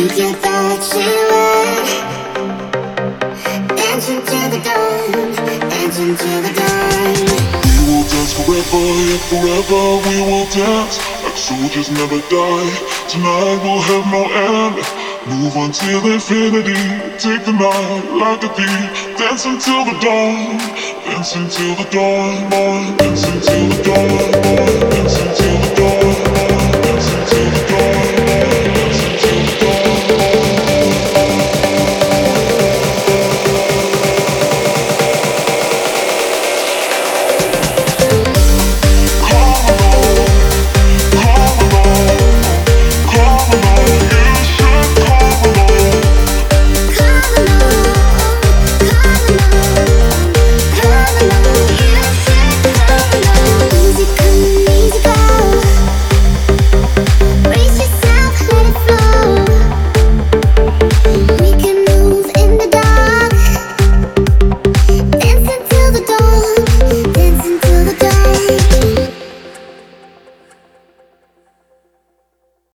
get that silhouette, dancing to the dawn, dancing to the dawn. We will dance forever, yeah, forever we will dance like soldiers never die. Tonight we'll have no end. Move until infinity. Take the night like a thief. Dance until the dawn. Dance until the dawn, dawn. Dance until the dawn, dawn. Dance until the dawn.